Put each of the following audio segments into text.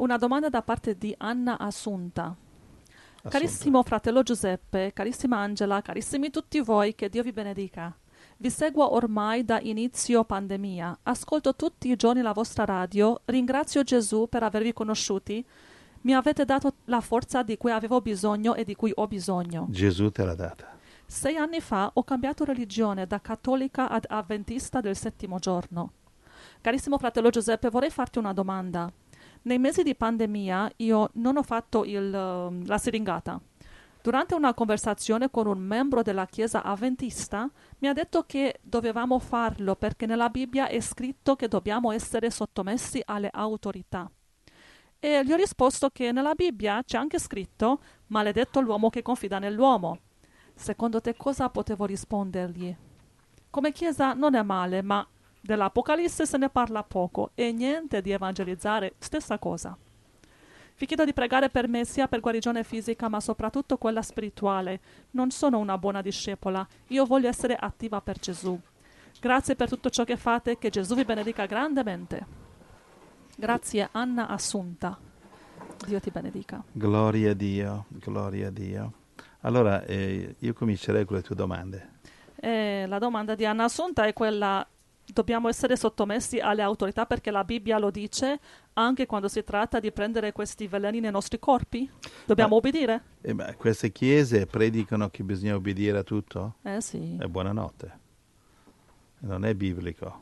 Una domanda da parte di Anna Assunta. Carissimo fratello Giuseppe, carissima Angela, carissimi tutti voi, che Dio vi benedica. Vi seguo ormai da inizio pandemia. Ascolto tutti i giorni la vostra radio. Ringrazio Gesù per avervi conosciuti. Mi avete dato la forza di cui avevo bisogno e di cui ho bisogno. Gesù te l'ha data. 6 anni fa ho cambiato religione da cattolica ad avventista del settimo giorno. Carissimo fratello Giuseppe, vorrei farti una domanda. Nei mesi di pandemia io non ho fatto la siringata. Durante una conversazione con un membro della chiesa avventista mi ha detto che dovevamo farlo perché nella Bibbia è scritto che dobbiamo essere sottomessi alle autorità. E gli ho risposto che nella Bibbia c'è anche scritto maledetto l'uomo che confida nell'uomo. Secondo te cosa potevo rispondergli? Come chiesa non è male, ma dell'Apocalisse se ne parla poco e niente di evangelizzare, stessa cosa. Vi chiedo di pregare per me sia per guarigione fisica ma soprattutto quella spirituale. Non sono una buona discepola, io voglio essere attiva per Gesù. Grazie per tutto ciò che fate, che Gesù vi benedica grandemente. Grazie Anna Assunta. Dio ti benedica. Gloria a Dio, gloria a Dio. Allora, io comincerei con le tue domande. La domanda di Anna Assunta è quella: dobbiamo essere sottomessi alle autorità perché la Bibbia lo dice, anche quando si tratta di prendere questi veleni nei nostri corpi? Dobbiamo obbedire? Ma queste chiese predicano che bisogna obbedire a tutto? Sì. E buonanotte. Non è biblico.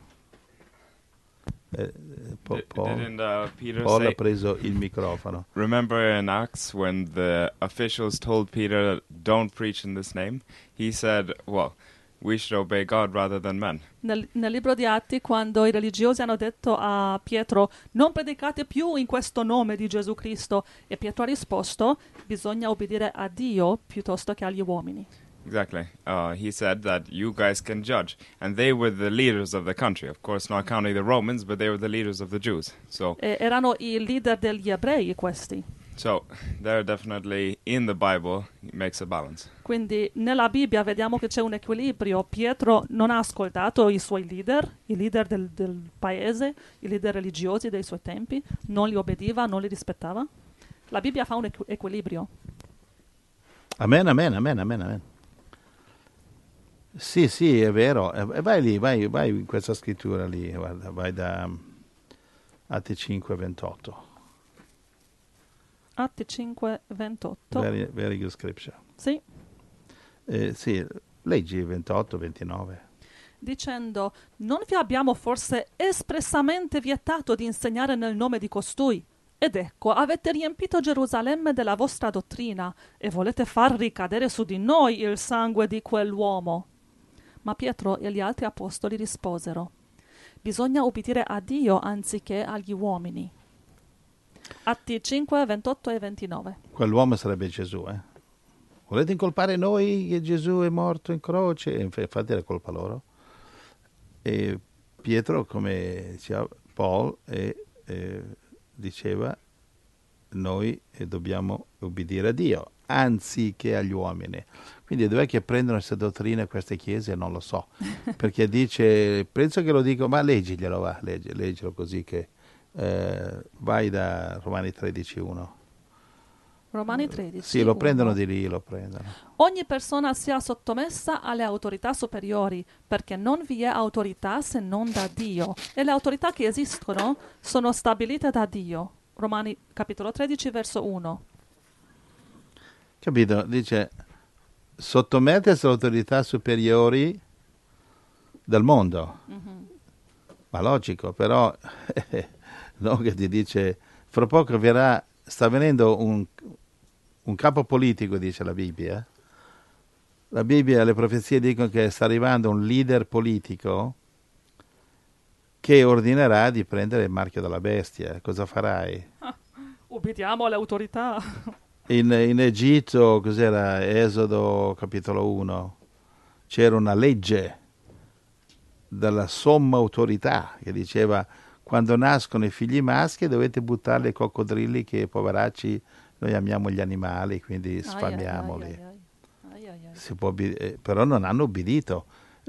Peter Paul say, ha preso il microfono. remember in Acts when the officials told Peter, don't preach in this name? He said, well, we should obey God rather than men. Nel libro di Atti, quando i religiosi hanno detto a Pietro non predicate più in questo nome di Gesù Cristo, e Pietro ha risposto bisogna obbedire a Dio piuttosto che agli uomini. Exactly. He said that you guys can judge. And they were the leaders of the country. Of course, not counting the Romans, but they were the leaders of the Jews. So Erano i leader degli ebrei questi. So, they're definitely in the Bible, it makes a balance. Quindi nella Bibbia vediamo che c'è un equilibrio. Pietro non ha ascoltato i suoi leader, i leader del paese, i leader religiosi dei suoi tempi, non li obbediva, non li rispettava. La Bibbia fa un equilibrio. Amen, amen, amen, amen, amen. Sì, sì, è vero. Vai lì, vai in questa scrittura lì, guarda, vai da Atti 5, 28. Atti 5, 28. Very good scripture. Sì. Sì, leggi 28, 29. Dicendo, non vi abbiamo forse espressamente vietato di insegnare nel nome di costui? Ed ecco, avete riempito Gerusalemme della vostra dottrina e volete far ricadere su di noi il sangue di quell'uomo. Ma Pietro e gli altri apostoli risposero, bisogna ubbidire a Dio anziché agli uomini. Atti 5, 28 e 29. Quell'uomo sarebbe Gesù, Volete incolpare noi che Gesù è morto in croce? Infatti era colpa loro. E Pietro, come diceva Paul, diceva, noi dobbiamo obbedire a Dio, anziché agli uomini. Quindi dov'è che prendono questa dottrina queste chiese? Non lo so. Perché dice, penso che lo dico, ma leggiglielo, leggilo così che vai da Romani 13:1. Romani 13. Sì, lo prendono di lì, lo prendono. Ogni persona sia sottomessa alle autorità superiori, perché non vi è autorità se non da Dio. E le autorità che esistono sono stabilite da Dio. Romani capitolo 13, verso 1. Capito? Dice, sottomettersi alle autorità superiori del mondo. Mm-hmm. Ma logico, però, no, che ti dice, fra poco sta venendo un capo politico, dice la Bibbia. La Bibbia, le profezie dicono che sta arrivando un leader politico che ordinerà di prendere il marchio della bestia. Cosa farai? Ubbidiamo alle autorità. In Egitto, cos'era? Esodo capitolo 1, c'era una legge della somma autorità che diceva quando nascono i figli maschi dovete buttarli ai coccodrilli che poveracci noi amiamo gli animali, quindi sfamiamoli. Si può però non hanno obbedito.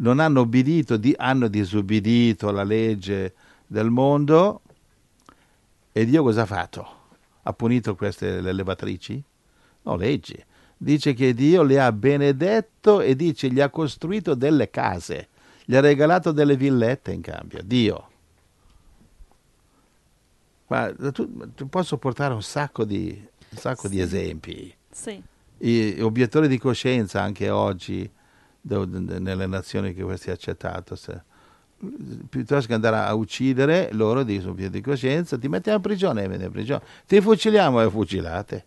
Hanno disobbedito alla legge del mondo e Dio cosa ha fatto? ha punito queste le levatrici? No, leggi. Dice che Dio le ha benedetto e dice gli ha costruito delle case, gli ha regalato delle villette in cambio. Dio. Ma tu posso portare un sacco di esempi. Sì. Gli obiettori di coscienza anche oggi nelle nazioni che questi ha accettato, piuttosto che andare a uccidere, loro dicono obiettori di coscienza, ti mettiamo in prigione, vieni in prigione, ti fuciliamo e fucilate.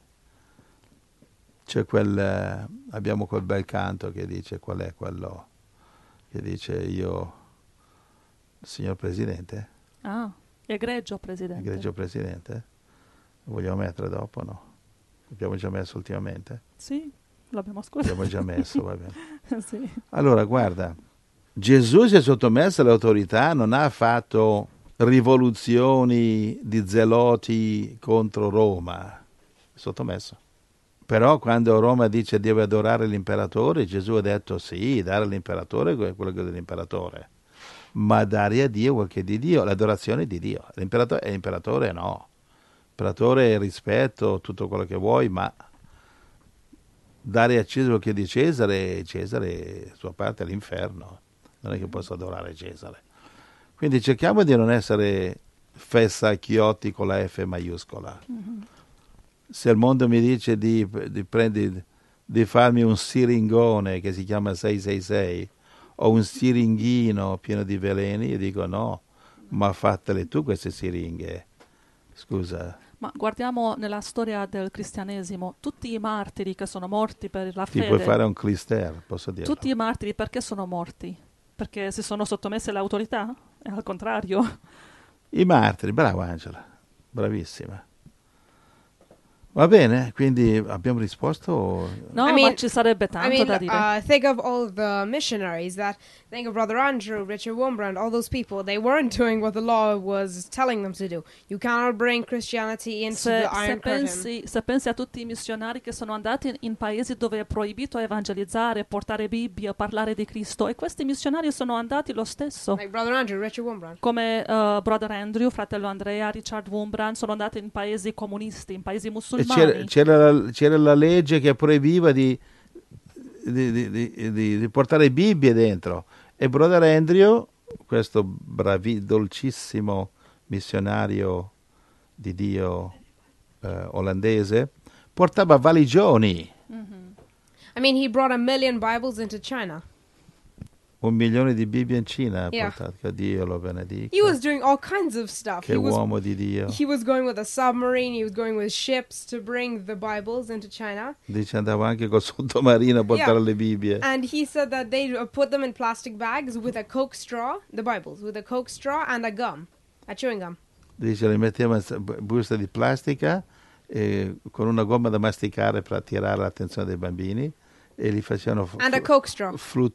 C'è abbiamo quel bel canto che dice, qual è quello che dice io, signor Presidente? Egregio Presidente. Egregio Presidente? Lo vogliamo mettere dopo, no? L'abbiamo già messo ultimamente? Sì, l'abbiamo ascoltato. L'abbiamo già messo, va bene. Sì. Allora, guarda, Gesù si è sottomesso all'autorità, non ha fatto rivoluzioni di zeloti contro Roma, è sottomesso. Però quando Roma dice deve adorare l'imperatore, Gesù ha detto sì, dare all'imperatore quello che è dell'imperatore, ma dare a Dio quel che è di Dio, l'adorazione è di Dio. L'imperatore no. L'imperatore è rispetto, tutto quello che vuoi, ma dare a Cesare quello che è di Cesare, Cesare sua parte all'inferno. Non è che posso adorare Cesare. Quindi cerchiamo di non essere fessacchiotti con la F maiuscola. Mm-hmm. Se il mondo mi dice di farmi un siringone che si chiama 666 o un siringhino pieno di veleni, io dico no, ma fatele tu queste siringhe. Scusa. Ma guardiamo nella storia del cristianesimo, tutti i martiri che sono morti per la fede. Ti puoi fare un clister, posso dirlo. Tutti i martiri perché sono morti? Perché si sono sottomessi all'autorità? È al contrario. I martiri, bravo Angela, bravissima. Va bene, quindi abbiamo risposto? No, ma ci sarebbe tanto da dire. Think of all the missionaries think of Brother Andrew, Richard Wurmbrand, all those people. They weren't doing what the law was telling them to do. You cannot bring Christianity into the Iron Curtain. Se pensi a tutti i missionari che sono andati in paesi dove è proibito evangelizzare, portare Bibbia, parlare di Cristo, e questi missionari sono andati lo stesso. Like Brother Andrew, Richard Wurmbrand. Come Brother Andrew, fratello Andrea, Richard Wurmbrand, sono andati in paesi comunisti, in paesi musulmani. C'era la legge che proibiva di portare Bibbie dentro, e Brother Andrew, questo dolcissimo missionario di Dio olandese, portava valigioni. Mm-hmm. I mean, he brought 1 million Bibles into China. 1 milione di Bibbie in Cina, Yeah. che Dio lo benedica. He was doing all kinds of stuff. Che uomo di Dio. He was going with a submarine, he was going with ships to bring the Bibles into China. Dice andava anche col sottomarino a portare le Bibbie. And he said that they put them in plastic bags with a Coke straw, the Bibles, with a Coke straw and a gum, a chewing gum. Dice le metteva in busta di plastica con una gomma da masticare per attirare l'attenzione dei bambini, e li facevano And a Coke straw.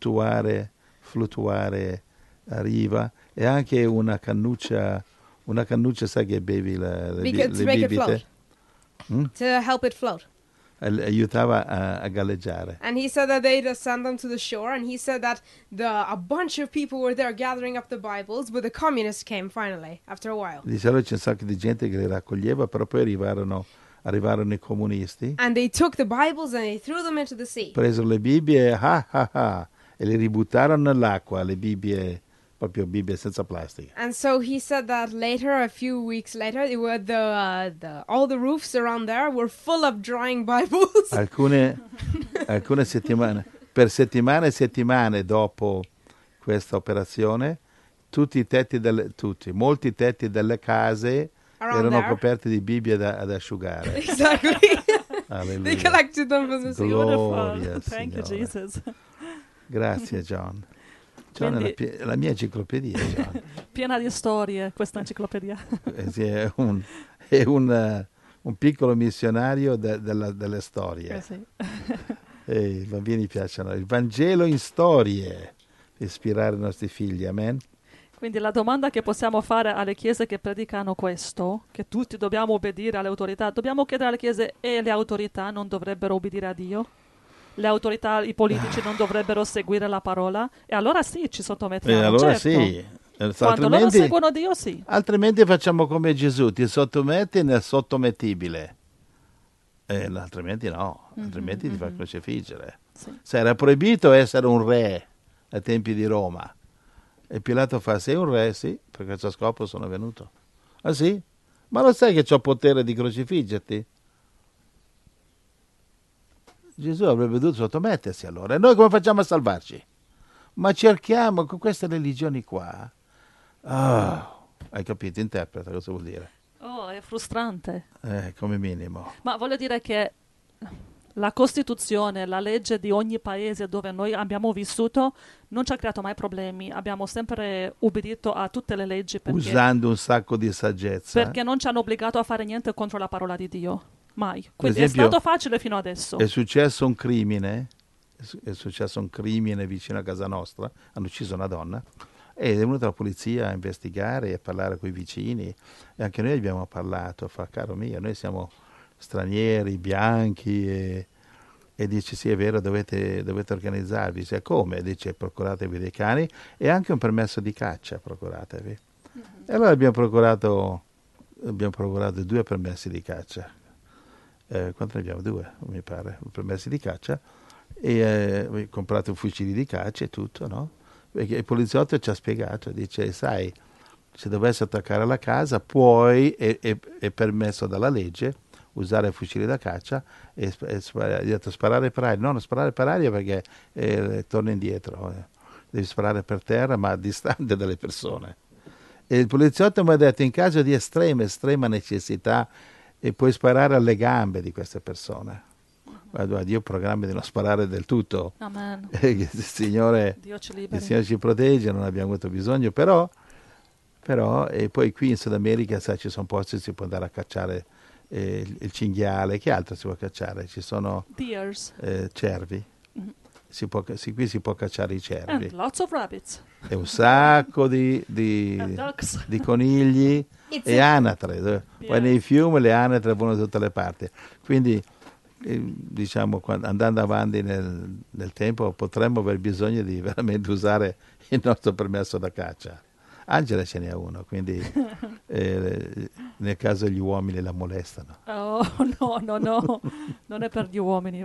fluttuare a riva, e anche una cannuccia, sai che bevi le bibite? To help it float. Aiutava a galleggiare. And he said that they just sent them to the shore, and he said that a bunch of people were there gathering up the Bibles, but the communists came finally, after a while. Dice allora c'è un sacco di gente che le raccoglieva, però poi arrivarono i comunisti. And they took the Bibles and they threw them into the sea. Presero le Bibbie e le ributtarono nell'acqua, le Bibbie, proprio Bibbie senza plastica. And so he said that later, a few weeks later, it were all the roofs around there were full of drying Bibles. Alcune settimane, per settimane e settimane dopo questa operazione, molti tetti delle case erano coperti di Bibbie ad asciugare. Exactly. Alleluia. They collected them for the sea. Gloria, Thank you, Signore. Jesus. Grazie, John. John Quindi, è la mia enciclopedia, John. Piena di storie, questa enciclopedia. Sì, è un piccolo missionario delle storie. Sì. I bambini piacciono. Il Vangelo in storie, ispirare i nostri figli, amen? Quindi la domanda che possiamo fare alle chiese che predicano questo, che tutti dobbiamo obbedire alle autorità, dobbiamo chiedere alle chiese: e le autorità non dovrebbero obbedire a Dio? Le autorità, i politici non dovrebbero seguire la parola? E allora sì, ci sottomettiamo. E allora certo. sì, Quando loro seguono Dio, sì. Altrimenti facciamo come Gesù, ti sottometti nel sottomettibile. Altrimenti no, altrimenti ti fa crocifiggere. Sì. Se era proibito essere un re ai tempi di Roma, e Pilato fa, sei un re? Sì, per questo scopo sono venuto. Ah sì? Ma lo sai che c'ho potere di crocifiggerti? Gesù avrebbe dovuto sottomettersi allora. E noi come facciamo a salvarci? Ma cerchiamo con queste religioni qua. Hai capito? Interpreta cosa vuol dire. Oh, è frustrante. Come minimo. Ma voglio dire che la Costituzione, la legge di ogni paese dove noi abbiamo vissuto non ci ha creato mai problemi. Abbiamo sempre ubbidito a tutte le leggi usando un sacco di saggezza. Perché non ci hanno obbligato a fare niente contro la parola di Dio. Mai. Quindi esempio, è stato facile fino adesso. È successo un crimine vicino a casa nostra. Hanno ucciso una donna. Ed è venuta la polizia a investigare e a parlare con i vicini. E anche noi abbiamo parlato. Fa, caro mio, noi siamo stranieri, bianchi, e dice sì è vero, dovete organizzarvi. Dice come? Dice procuratevi dei cani e anche un permesso di caccia, procuratevi. E allora abbiamo procurato 2 permessi di caccia. Quanto ne abbiamo? 2, mi pare, permessi di caccia, e comprato fucili di caccia e tutto, no? Perché il poliziotto ci ha spiegato, dice sai, se dovesse attaccare la casa puoi, è permesso dalla legge usare fucili da caccia e sparare per aria. No, non sparare per aria perché torna indietro, devi sparare per terra ma distante dalle persone. E il poliziotto mi ha detto in caso di estrema necessità e puoi sparare alle gambe di queste persone. Guarda, io programmi di non sparare del tutto. Amen. Il Signore ci protegge, non abbiamo avuto bisogno, però e poi qui in Sud America sai, ci sono posti dove si può andare a cacciare il cinghiale. Che altro si può cacciare? Ci sono cervi. Qui si può cacciare i cervi. And lots of rabbits. E un sacco di conigli e anatre. Poi nei fiumi le anatre vanno da tutte le parti. Quindi diciamo, andando avanti nel tempo potremmo aver bisogno di veramente usare il nostro permesso da caccia. Angela ce n'è uno, quindi nel caso gli uomini la molestano. Oh no, non è per gli uomini.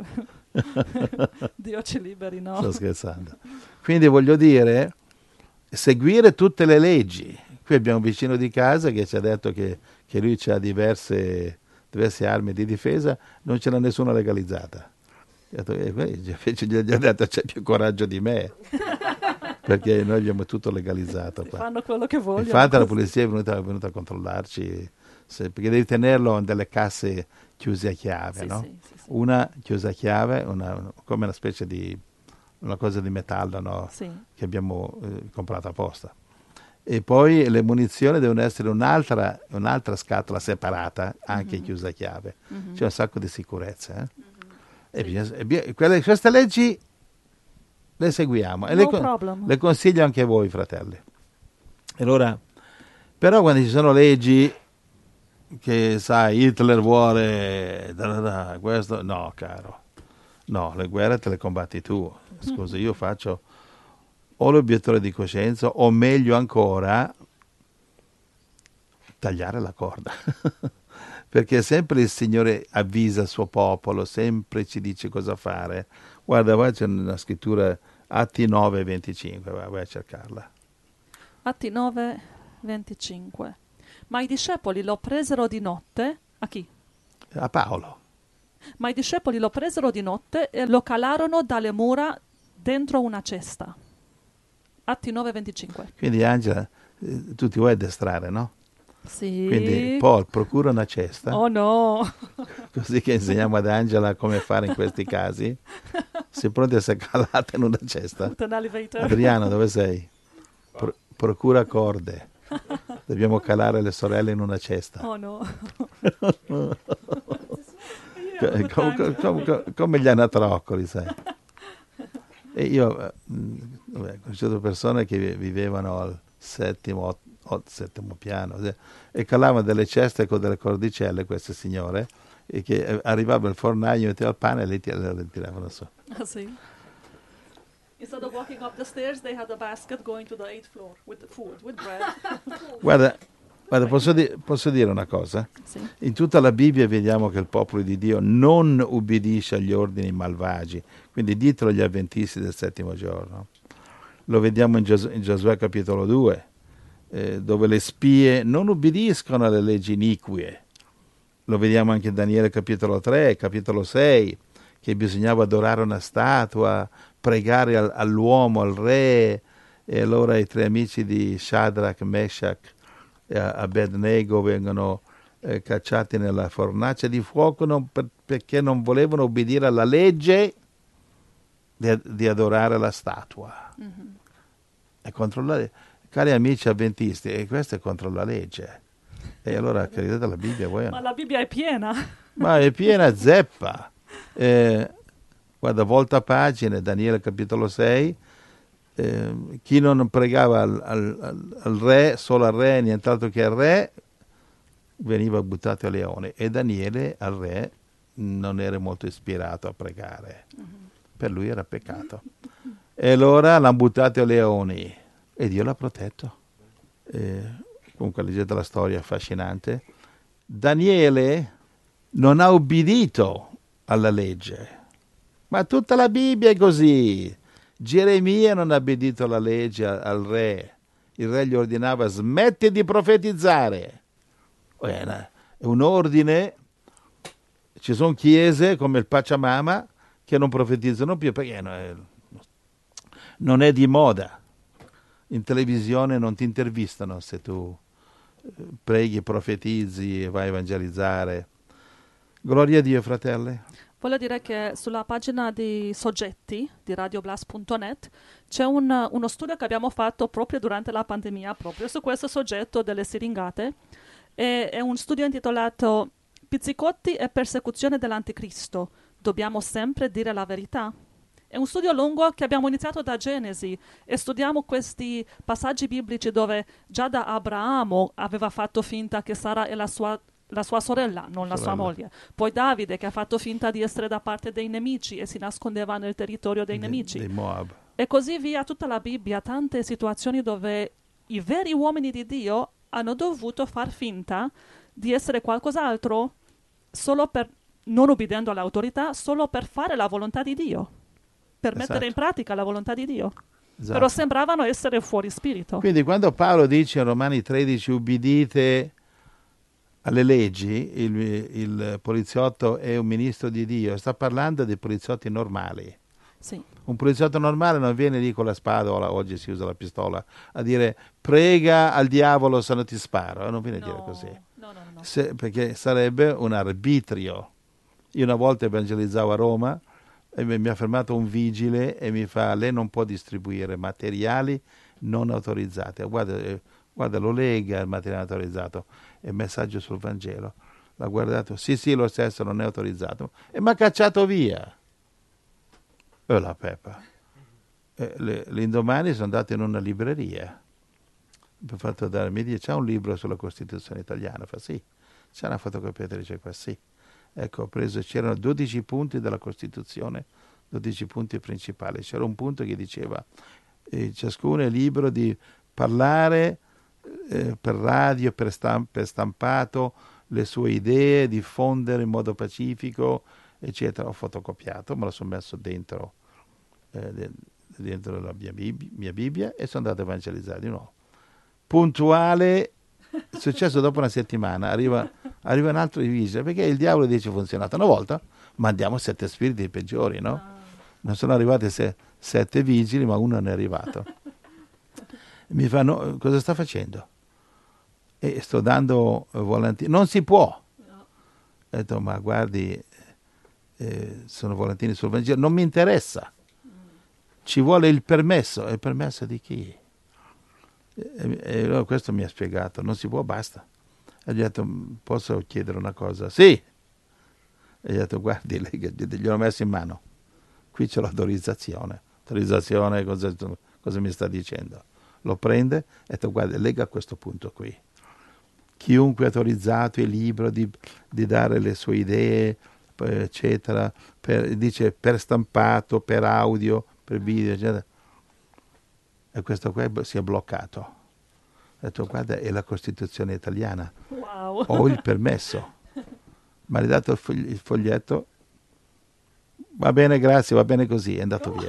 Dio ci liberi, no? Sto scherzando. Quindi voglio dire, seguire tutte le leggi. Qui abbiamo un vicino di casa che ci ha detto che lui ha diverse armi di difesa, non ce n'è nessuna legalizzata. Gli ho detto c'è più coraggio di me, perché noi abbiamo tutto legalizzato qua. Fanno quello che vogliono. Infatti la polizia è venuta a controllarci, perché devi tenerlo in delle casse chiuse a chiave, sì, no? Sì. Una chiusa a chiave, come una specie di una cosa di metallo, no? Sì. Che abbiamo comprato apposta. E poi le munizioni devono essere un'altra scatola separata, anche chiusa a chiave. C'è un sacco di sicurezza. Queste leggi le seguiamo e le consiglio anche a voi, fratelli. Allora, però quando ci sono leggi che, sai, Hitler vuole questo, no, caro. No, le guerre te le combatti tu. Scusa, io faccio o l'obiettore di coscienza o meglio ancora tagliare la corda. Perché sempre il Signore avvisa il suo popolo, sempre ci dice cosa fare. Guarda, qua c'è una scrittura, Atti 9:25, vai a cercarla. Atti 9:25. Ma i discepoli lo presero di notte. A chi? A Paolo. Ma i discepoli lo presero di notte e lo calarono dalle mura dentro una cesta. Atti 9:25. Quindi Angela, tu ti vuoi addestrare, no? Sì. Quindi Paul procura una cesta. Oh no! Così che insegniamo ad Angela come fare in questi casi. Sei pronti a essere calata in una cesta? Adriano, dove sei? Procura corde. Dobbiamo calare le sorelle in una cesta. Oh no! Come gli anatroccoli, sai? E io ho conosciuto persone che vivevano al settimo piano e calavano delle ceste con delle cordicelle, queste signore, e che arrivava il fornaio, metteva il pane e le tiravano su. Ah, sì? Instead of walking up the stairs, they had a basket going to the 8th floor with the food, with bread. Guarda, posso dire una cosa? Sì. In tutta la Bibbia vediamo che il popolo di Dio non ubbidisce agli ordini malvagi, quindi ditelo agli avventisti del settimo giorno. Lo vediamo in Giosuè capitolo 2, dove le spie non ubbidiscono alle leggi inique. Lo vediamo anche in Daniele capitolo 3, capitolo 6, che bisognava adorare una statua, pregare all'uomo, al re, e allora i tre amici di Shadrach, Meshach e Abednego vengono cacciati nella fornace di fuoco perché non volevano obbedire alla legge di adorare la statua. Mm-hmm. È contro la legge. Cari amici avventisti, e questo è contro la legge. E allora credete alla Bibbia voi? Ma la Bibbia è piena. Ma è piena zeppa. Guarda, volta pagine, Daniele capitolo 6, chi non pregava al re, solo al re, nient'altro che al re, veniva buttato ai leoni. E Daniele al re non era molto ispirato a pregare. Per lui era peccato. E allora l'hanno buttato ai leoni e Dio l'ha protetto. Comunque leggete la storia, affascinante. Daniele non ha ubbidito alla legge, ma tutta la Bibbia è così. Geremia non ha obbedito alla legge al re. Il re gli ordinava: smetti di profetizzare. È un ordine. Ci sono chiese come il Pachamama che non profetizzano più perché non è di moda. In televisione non ti intervistano se tu preghi, profetizzi e vai a evangelizzare. Gloria a Dio, fratelli. Voglio dire che sulla pagina di soggetti di radioblast.net c'è uno studio che abbiamo fatto proprio durante la pandemia, proprio su questo soggetto delle siringate. È un studio intitolato Pizzicotti e persecuzione dell'Anticristo. Dobbiamo sempre dire la verità? È un studio lungo che abbiamo iniziato da Genesi e studiamo questi passaggi biblici dove già da Abramo aveva fatto finta che Sara è la sua sorella, non la sua moglie. Poi Davide che ha fatto finta di essere da parte dei nemici e si nascondeva nel territorio dei nemici. Dei Moab. E così via tutta la Bibbia, tante situazioni dove i veri uomini di Dio hanno dovuto far finta di essere qualcos'altro solo per, non ubbidendo all'autorità, solo per fare la volontà di Dio, per mettere in pratica la volontà di Dio. Esatto. Però sembravano essere fuori spirito. Quindi quando Paolo dice in Romani 13 ubbidite alle leggi, il poliziotto è un ministro di Dio, sta parlando di poliziotti normali. Sì. Un poliziotto normale non viene lì con la spada, oggi si usa la pistola, a dire prega al diavolo se non ti sparo, non viene a dire così. No. Perché sarebbe un arbitrio. Io una volta evangelizzavo a Roma e mi ha fermato un vigile e mi fa: lei non può distribuire materiali non autorizzati. Guarda, lo lega il materiale autorizzato, è il messaggio sul Vangelo. L'ha guardato, sì, lo stesso non è autorizzato, e mi ha cacciato via. E la peppa. L'indomani sono andato in una libreria, mi ha fatto dare, mi dice: c'è un libro sulla Costituzione italiana? Fa sì. C'è una fotocopiatrice qua? Sì. Ecco, ho preso, c'erano 12 punti della Costituzione, 12 punti principali. C'era un punto che diceva ciascuno è libero di parlare per radio, per stampato, le sue idee, diffondere in modo pacifico, eccetera. Ho fotocopiato, me lo sono messo dentro la mia Bibbia e sono andato a evangelizzare di nuovo. Puntuale, è successo dopo una settimana, arriva un altro vigile, perché il diavolo dice: funzionato una volta, mandiamo 7 spiriti peggiori, no? Non sono arrivati 7 vigili, ma uno non è arrivato. Mi fa: no, cosa sta facendo? E sto dando volantini. Non si può. Ho detto: ma guardi, sono volantini sul Vangelo, non mi interessa. Ci vuole il permesso. Il permesso di chi? E allora questo mi ha spiegato: non si può, basta. E gli ho detto: posso chiedere una cosa? Sì. E gli ho detto: guardi, gliel'ho messo in mano, qui c'è l'autorizzazione. Cosa mi sta dicendo? Lo prende e ha detto: guarda, lega a questo punto qui. Chiunque è autorizzato è libero di dare le sue idee, eccetera, dice per stampato, per audio, per video, eccetera. e questo qua si è bloccato. Ho detto, guarda, è la Costituzione italiana, Wow. ho il permesso. Mi ha dato il foglietto, va bene, grazie, va bene così, è andato via.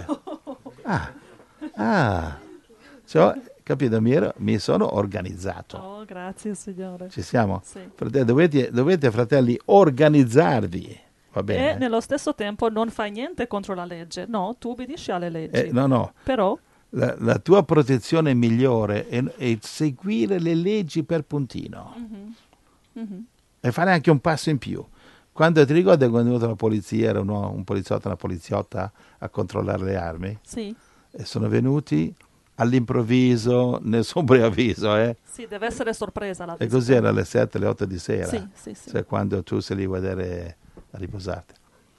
Cioè, capito, mi sono organizzato. Oh, grazie Signore. Ci siamo? Sì. Dovete, fratelli, organizzarvi, va bene? E nello stesso tempo non fai niente contro la legge, no, tu obbedisci alle leggi. No. Però La tua protezione migliore è seguire le leggi per puntino e fare anche un passo in più. Quando ti ricordi quando è venuta la polizia, era un poliziotto, una poliziotta a controllare le armi? sì. E sono venuti all'improvviso, nessun preavviso, Sì, deve essere sorpresa la E visita. così era alle 7, alle 8 di sera. Sì. Cioè quando tu sei lì a vedere, a riposarti.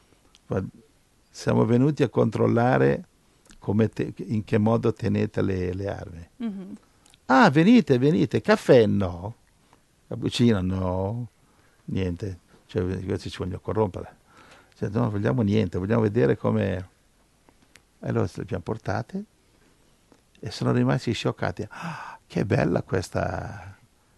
Siamo venuti a controllare in che modo tenete le armi. Mhm. Ah, venite, caffè no, cappuccino no, niente. Cioè, questi ci vogliono corrompere. Cioè, non vogliamo niente, vogliamo vedere come... E allora le abbiamo portate e sono rimasti scioccati. Ah, che bella questa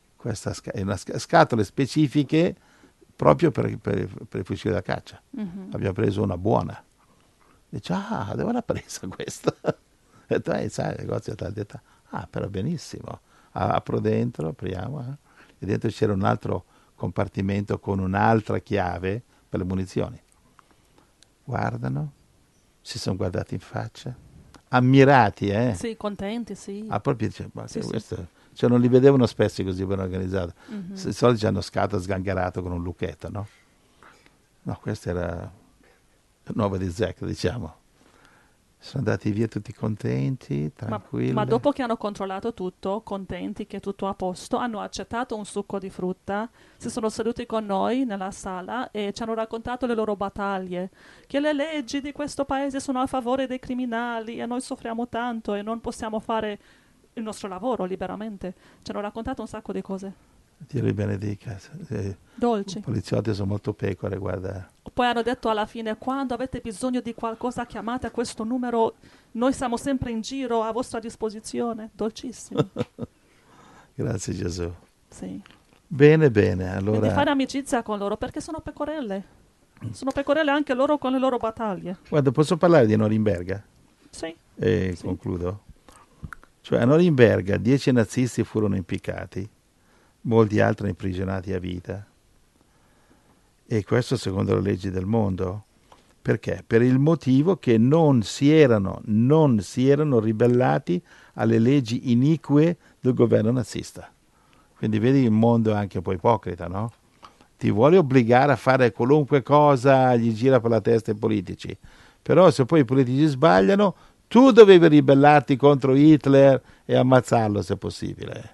scatole specifiche proprio per il fucile da caccia. Abbiamo preso una buona. Dice, dove l'ha presa questa? Ho detto, sai, il negozio ti ha detto, però benissimo. Apro dentro, apriamo, e dentro c'era un altro compartimento con un'altra chiave per le munizioni. Guardano, si sono guardati in faccia, ammirati, Sì, contenti, sì. proprio dice, ma Sì, questo... Cioè non li vedevano spesso così ben organizzati. Di solito hanno scatto sgangherato con un lucchetto, no? No, questo era nuova di zecca, diciamo. Sono andati via tutti contenti, tranquilli. Ma dopo che hanno controllato tutto, contenti che è tutto a posto, hanno accettato un succo di frutta, si sono seduti con noi nella sala e ci hanno raccontato le loro battaglie, che le leggi di questo paese sono a favore dei criminali e noi soffriamo tanto e non possiamo fare il nostro lavoro liberamente. Ci hanno raccontato un sacco di cose. Dio li benedica. Dolci. I poliziotti sono molto pecore, guarda. Poi hanno detto alla fine, quando avete bisogno di qualcosa chiamate a questo numero, noi siamo sempre in giro a vostra disposizione. Dolcissimo. Grazie Gesù. Sì. Bene, Quindi fare allora... amicizia con loro, perché sono pecorelle. Sono pecorelle anche loro con le loro battaglie. Guarda, posso parlare di Norimberga? Sì. E Sì. concludo. Cioè a Norimberga 10 nazisti furono impiccati, molti altri imprigionati a vita. E questo secondo le leggi del mondo. Perché? Per il motivo che non si erano ribellati alle leggi inique del governo nazista. Quindi vedi il mondo è anche un po' ipocrita, no? Ti vuole obbligare a fare qualunque cosa, gli gira per la testa ai politici. Però se poi i politici sbagliano, tu dovevi ribellarti contro Hitler e ammazzarlo se possibile.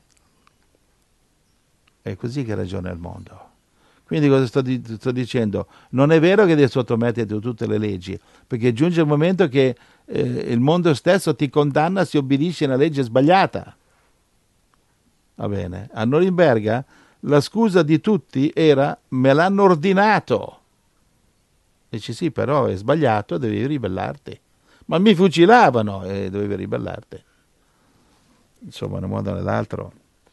È così che ragiona il mondo. Quindi cosa sto dicendo? Non è vero che devi sottometterti a tutte le leggi, perché giunge il momento che il mondo stesso ti condanna se obbedisci a una legge sbagliata. Va bene. A Norimberga la scusa di tutti era me l'hanno ordinato. Dici sì, però è sbagliato, devi ribellarti. Ma mi fucilavano e dovevi ribellarti. Insomma, in un modo o nell'altro.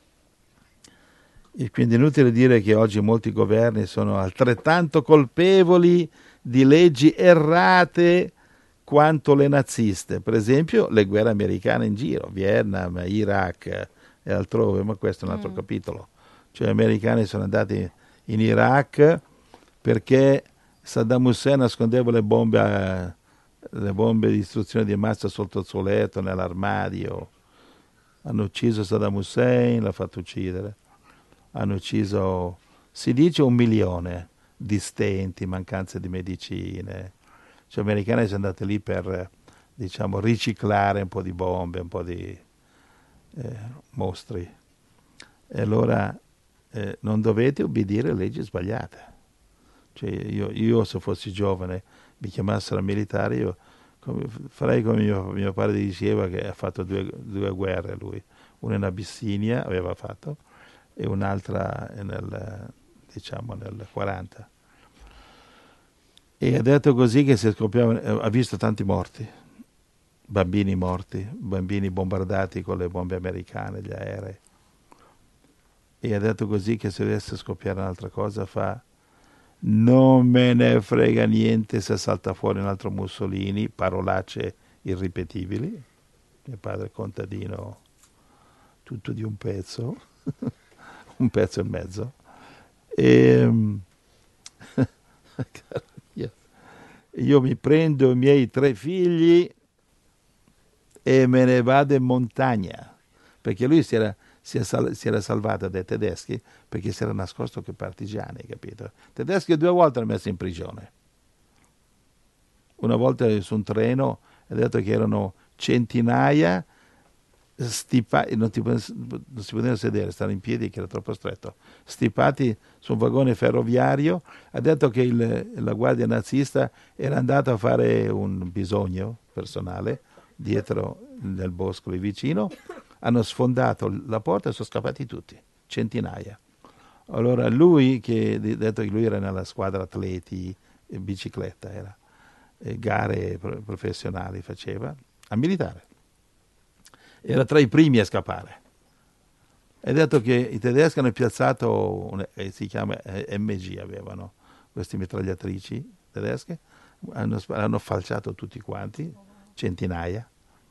E quindi è inutile dire che oggi molti governi sono altrettanto colpevoli di leggi errate quanto le naziste. Per esempio, le guerre americane in giro, Vietnam, Iraq e altrove, ma questo è un altro capitolo. Cioè, gli americani sono andati in Iraq perché Saddam Hussein nascondeva le bombe di distruzione di massa sotto il suo letto, nell'armadio. Hanno ucciso Saddam Hussein, l'ha fatto uccidere. Hanno ucciso, si dice 1 milione di stenti, mancanze di medicine. Cioè, gli americani sono andati lì per, diciamo, riciclare un po' di bombe, un po' di mostri. E allora non dovete obbedire alle leggi sbagliate. Cioè, io se fossi giovane, mi chiamassero militare, io farei come mio padre diceva, che ha fatto due guerre lui. Una in Abissinia aveva fatto, e un'altra nel 40. E ha detto così che si scoppiava, ha visto tanti morti, bambini morti, bambini bombardati con le bombe americane, gli aerei. E ha detto così che se dovesse scoppiare un'altra cosa fa: non me ne frega niente se salta fuori un altro Mussolini, parolacce irripetibili. Mio padre contadino, tutto di un pezzo, un pezzo e mezzo. E io mi prendo i miei 3 figli e me ne vado in montagna, perché lui si era salvato dai tedeschi perché si era nascosto con i partigiani, capito? I tedeschi 2 volte l'hanno messo in prigione. Una volta su un treno, ha detto che erano centinaia stipati, non si potevano sedere, stavano in piedi che era troppo stretto, stipati su un vagone ferroviario. Ha detto che la guardia nazista era andata a fare un bisogno personale dietro nel bosco lì vicino, hanno sfondato la porta e sono scappati tutti, centinaia. Allora lui, che ha detto che lui era nella squadra atleti, bicicletta era, gare professionali faceva, a militare. Era tra i primi a scappare. Ha detto che i tedeschi hanno piazzato, si chiama MG, avevano queste mitragliatrici tedesche, hanno falciato tutti quanti, centinaia.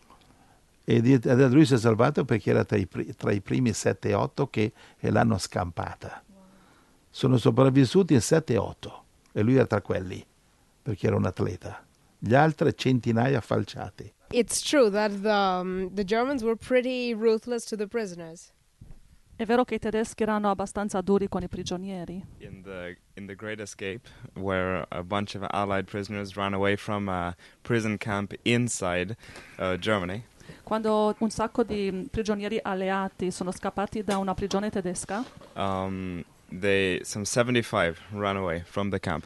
E lui si è salvato perché era tra i primi 7-8 che l'hanno scampata. Sono sopravvissuti in 7-8 e lui era tra quelli, perché era un atleta. Gli altri centinaia falciati. It's true that the Germans were pretty ruthless to the prisoners. È vero che i tedeschi erano abbastanza duri con i prigionieri. In the Great Escape, where a bunch of Allied prisoners ran away from a prison camp inside Germany. Quando un sacco di prigionieri alleati sono scappati da una prigione tedesca, Some 75 ran away from the camp.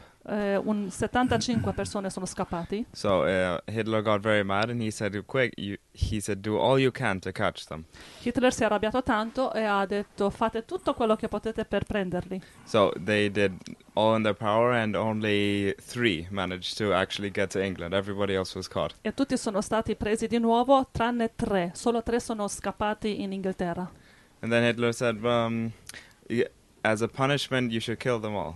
75 persone sono scappati. So Hitler got very mad and he said, "Quick!" He said, "Do all you can to catch them." Hitler si è arrabbiato tanto e ha detto: fate tutto quello che potete per prenderli. So they did all in their power, and only 3 managed to actually get to England. Everybody else was caught. E tutti sono stati presi di nuovo, tranne 3. Solo 3 sono scappati in Inghilterra. And then Hitler said, as a punishment, you should kill them all.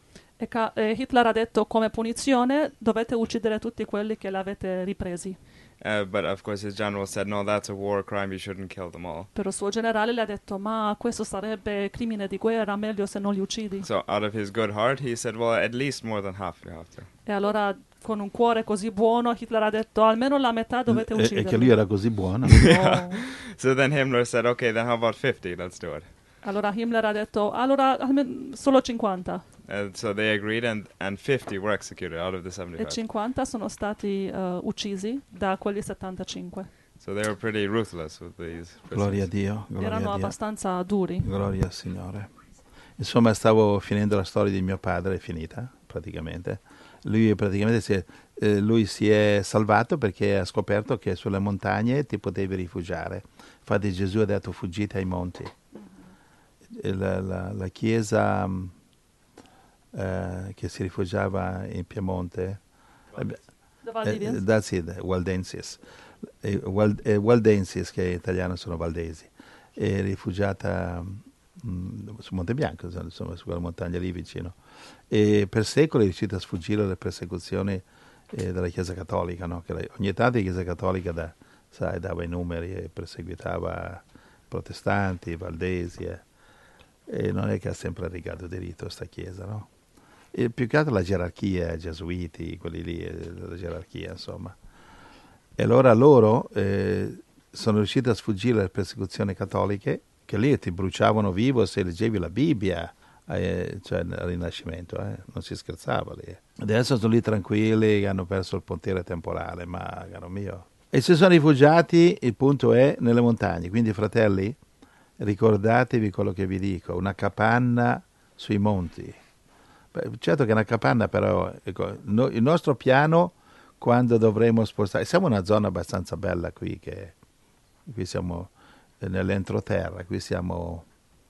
E Hitler ha detto: come punizione dovete uccidere tutti quelli che l'avete ripresi. But of course his general said, no, that's a war crime, you shouldn't kill them all. Però il suo generale le ha detto: ma questo sarebbe crimine di guerra, meglio se non li uccidi. So out of his good heart, he said, well, at least more than half you have to. E allora, con un cuore così buono, Hitler ha detto: almeno la metà dovete ucciderli. E che lui era così buono. No. So then Himmler said, okay, then how about 50? Let's do it. Allora Himmler ha detto: allora solo 50. So they agreed, and 50 were executed out of the E 75. 50 sono stati uccisi da quelli 75. So they were pretty ruthless with these prisoners. Gloria a Dio. Gloria Erano a Dio. abbastanza duri. Gloria al Signore. Insomma, stavo finendo la storia di mio padre, è finita praticamente. Lui praticamente lui si è salvato perché ha scoperto che sulle montagne ti potevi rifugiare. Infatti Gesù ha detto: fuggite ai monti. La chiesa che si rifugiava in Piemonte, Waldensis, Waldensis, che in italiano sono valdesi, è rifugiata su Monte Bianco, insomma, su quella montagna lì vicino, e per secoli è riuscita a sfuggire alle persecuzioni della Chiesa Cattolica, no? Che ogni tanto la Chiesa Cattolica dava i numeri e perseguitava protestanti, valdesi, e non è che ha sempre rigato diritto questa Chiesa, no? E più che altro la gerarchia, i gesuiti, quelli lì, la gerarchia, insomma. E allora loro sono riusciti a sfuggire alle persecuzioni cattoliche, che lì ti bruciavano vivo se leggevi la Bibbia, cioè al Rinascimento, non si scherzava lì. Adesso sono lì tranquilli, hanno perso il potere temporale, ma caro mio. E si sono rifugiati, il punto è, nelle montagne. Quindi, fratelli, ricordatevi quello che vi dico: una capanna sui monti. Beh, certo che è una capanna, però ecco, il nostro piano, quando dovremo spostare, siamo in una zona abbastanza bella qui siamo nell'entroterra, qui siamo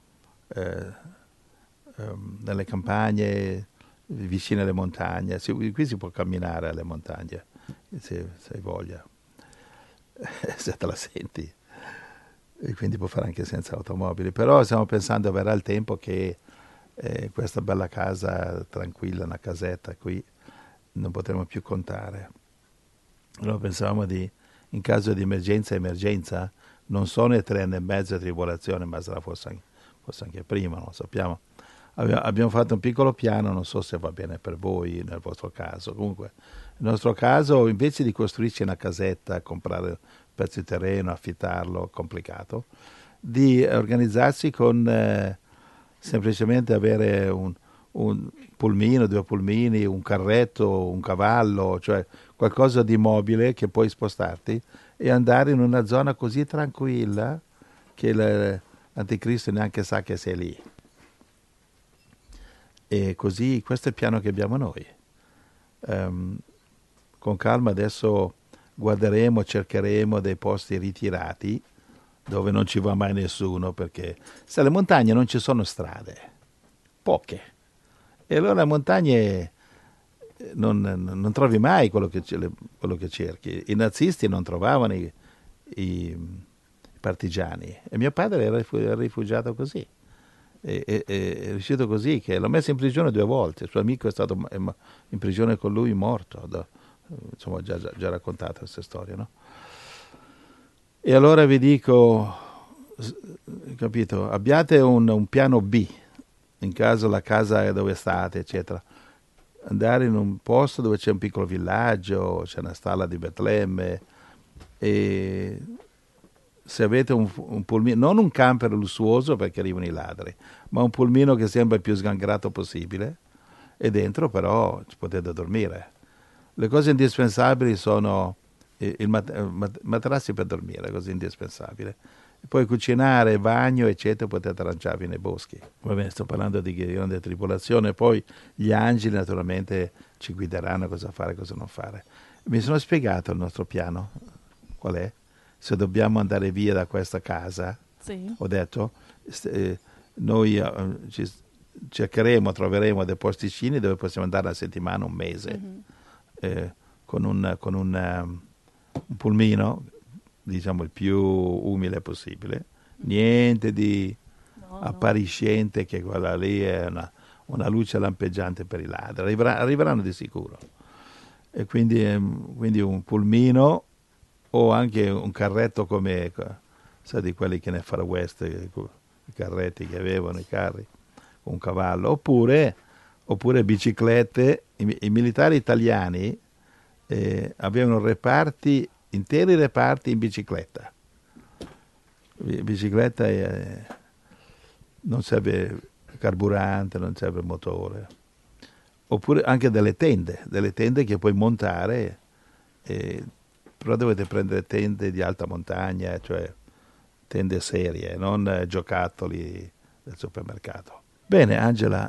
nelle campagne vicine alle montagne, qui si può camminare alle montagne se hai voglia. se te la senti, e quindi può fare anche senza automobili. Però stiamo pensando verrà il tempo che questa bella casa tranquilla, una casetta qui, non potremo più contare. Allora pensavamo in caso di emergenza, non sono i 3 anni e mezzo di tribolazione, ma sarà forse anche prima, non lo sappiamo. Abbiamo fatto un piccolo piano, non so se va bene per voi nel vostro caso. Comunque, nel nostro caso, invece di costruirci una casetta, comprare un pezzo di terreno, affittarlo, complicato, di organizzarsi con semplicemente avere un pulmino, 2 pulmini, un carretto, un cavallo, cioè qualcosa di mobile che puoi spostarti e andare in una zona così tranquilla che l'anticristo neanche sa che sei lì. E così questo è il piano che abbiamo noi. Con calma adesso guarderemo, cercheremo dei posti ritirati dove non ci va mai nessuno, perché se alle montagne non ci sono strade, poche, e allora le montagne non trovi mai quello che cerchi. I nazisti non trovavano i partigiani, e mio padre era rifugiato così. È riuscito così, che l'ho messo in prigione 2 volte. Il suo amico è stato in prigione con lui, morto. Insomma, ho già raccontato questa storia, no? E allora vi dico, capito, abbiate un piano B in caso la casa dove state, eccetera. Andare in un posto dove c'è un piccolo villaggio, c'è una stalla di Betlemme, e se avete un pulmino, non un camper lussuoso perché arrivano i ladri, ma un pulmino che sembra il più sgangherato possibile, e dentro però ci potete dormire. Le cose indispensabili sono il materassi per dormire, così indispensabile. E poi cucinare, bagno, eccetera, potete arrangiarvi nei boschi. Va bene, sto parlando di grande tribolazione, poi gli angeli naturalmente ci guideranno cosa fare e cosa non fare. Mi sono spiegato il nostro piano, qual è? Se dobbiamo andare via da questa casa, sì, ho detto, noi troveremo dei posticini dove possiamo andare una settimana, un mese, con un pulmino, diciamo il più umile possibile, niente di appariscente, che quella lì è una luce lampeggiante per i ladri, arriveranno di sicuro. E quindi un pulmino, o anche un carretto come, sai, di quelli che nel Far West, i carretti che avevano, i carri, un cavallo, oppure biciclette. I militari italiani avevano interi reparti in bicicletta. Bicicletta non serve carburante, non serve motore. Oppure anche delle tende che puoi montare, però dovete prendere tende di alta montagna, cioè tende serie, non giocattoli del supermercato. Bene, Angela,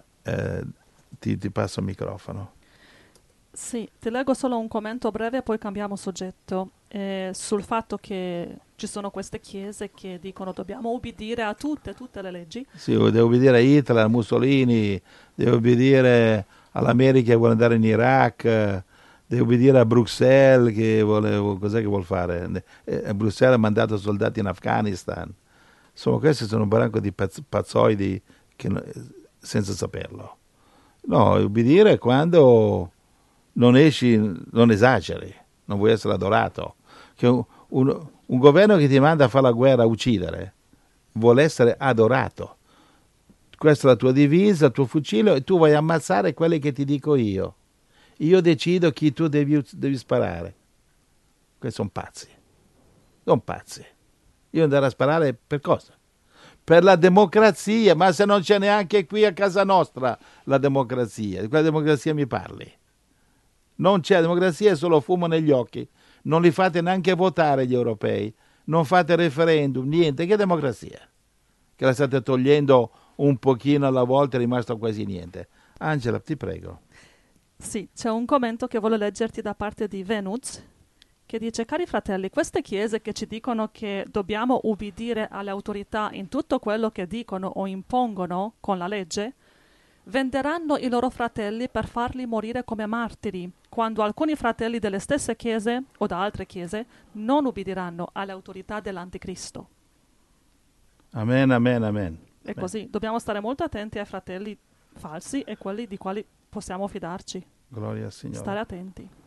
ti passo il microfono. Sì, ti leggo solo un commento breve e poi cambiamo soggetto. Sul fatto che ci sono queste chiese che dicono dobbiamo ubbidire a tutte le leggi. Sì, devo ubbidire a Hitler, a Mussolini, devo ubbidire all'America che vuole andare in Iraq, devo ubbidire a Bruxelles cos'è che vuol fare? Bruxelles ha mandato soldati in Afghanistan. Insomma, questi sono un branco di pazzoidi senza saperlo. No, ubbidire quando non esageri, non vuoi essere adorato. Che un governo che ti manda a fare la guerra, a uccidere, vuole essere adorato. Questa è la tua divisa, il tuo fucile, e tu vuoi ammazzare quelli che ti dico io. Io decido chi tu devi sparare. Questi sono pazzi. Sono pazzi. Io andare a sparare per cosa? Per la democrazia, ma se non c'è neanche qui a casa nostra la democrazia, di quella democrazia mi parli? Non c'è democrazia, è solo fumo negli occhi. Non li fate neanche votare gli europei, non fate referendum, niente. Che democrazia? Che la state togliendo un pochino alla volta, è rimasto quasi niente. Angela, ti prego. Sì, c'è un commento che voglio leggerti da parte di Venuz, che dice: cari fratelli, queste chiese che ci dicono che dobbiamo ubbidire alle autorità in tutto quello che dicono o impongono con la legge, venderanno i loro fratelli per farli morire come martiri, quando alcuni fratelli delle stesse chiese o da altre chiese non ubbidiranno alle autorità dell'anticristo. Amen, amen, amen. E così dobbiamo stare molto attenti ai fratelli falsi e quelli di quali possiamo fidarci. Gloria al Signore. Stare attenti.